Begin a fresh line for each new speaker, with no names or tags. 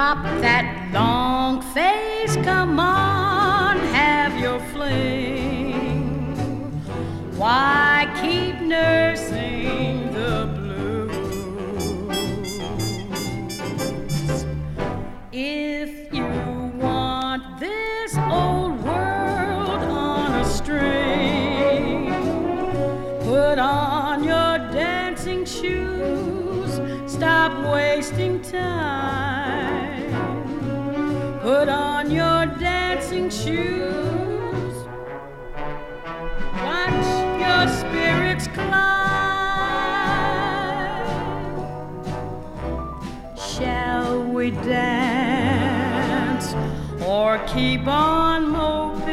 Drop that long face, come on, have your fling. Why keep nursing the blues? If you want this old world on a string, put on your dancing shoes, stop wasting time. Put on your dancing shoes, watch your spirits climb. Shall we dance or keep on